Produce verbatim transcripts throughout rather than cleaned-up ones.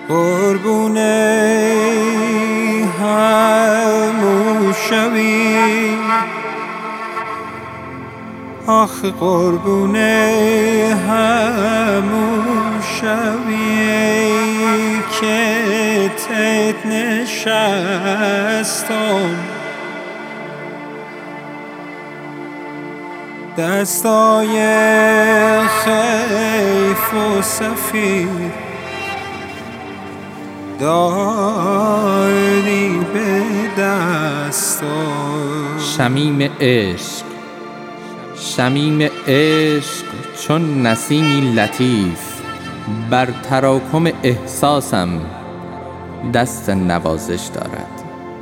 قربونه همون شبی، آخ قربونه همون شبی که تت نشستم، دستای خیف و سفید داری به دستم. شمیم عشق، شمیم عشق چون نسیمی لطیف، بر تراکم احساسم دست نوازش دارد،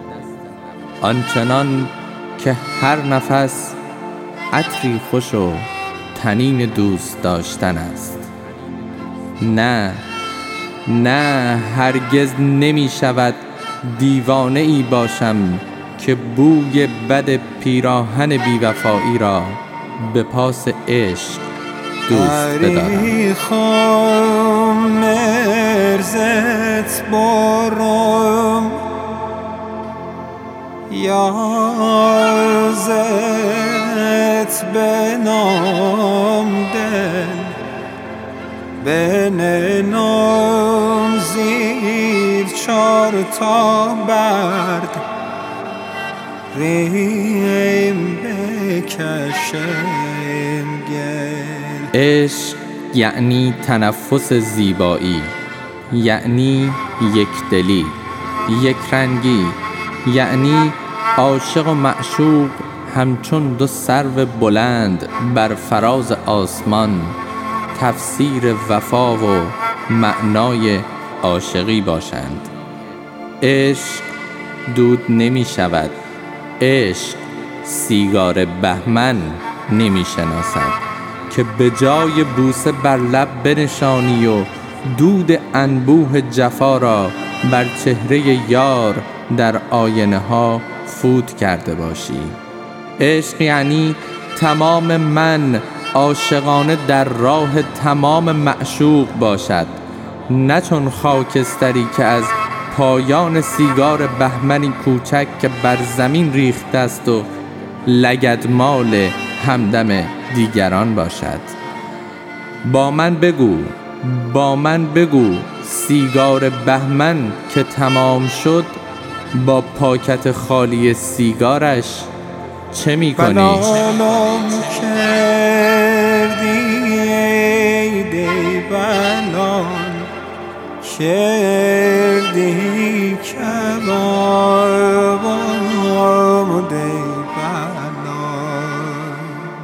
آنچنان که هر نفس عطری خوش و طنین دوست داشتن است. نه نه هرگز نمی شود دیوانه ای باشم که بوی بد پیراهن بیوفایی را به پاس عشق دوست بدارم. خم مرزت برم یازت بنام دل بنام زیر چار تا برد ریم بکشم گل. عشق یعنی تنفس زیبایی، یعنی یک دلی، یک رنگی، یعنی عاشق و معشوق همچون دو سرو بلند بر فراز آسمان تفسیر وفا و معنای عاشقی باشند. عشق دود نمی شود، عشق سیگار بهمن نمی شناسد که به جای بوسه بر لب بنشانی و دود انبوه جفا را بر چهره یار در آینه ها فوت کرده باشی. عشق یعنی تمام من عاشقانه در راه تمام معشوق باشد، نه چون خاکستری که از پایان سیگار بهمنی کوچک که بر زمین ریخته است و لگدمال همدم دیگران باشد. با من بگو، با من بگو سیگار بهمن که تمام شد با پاکت خالی سیگارش چه می کنی؟ بلالم کردی ای دی بلال کردی کبابم دی بلال.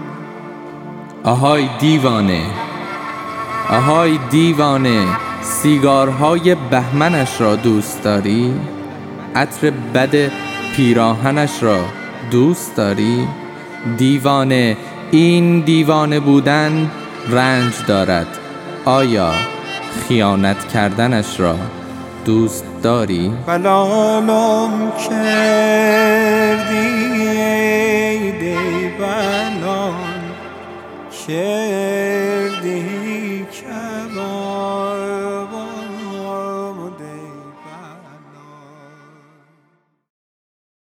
آهای دیوانه، آهای دیوانه، سیگارهای بهمنش را دوست داری؟ عطر بد پیراهنش را دوست داری؟ دیوانه، این دیوانه بودن رنج دارد. آیا خیانت کردنش را دوست داری؟ بلالم کردی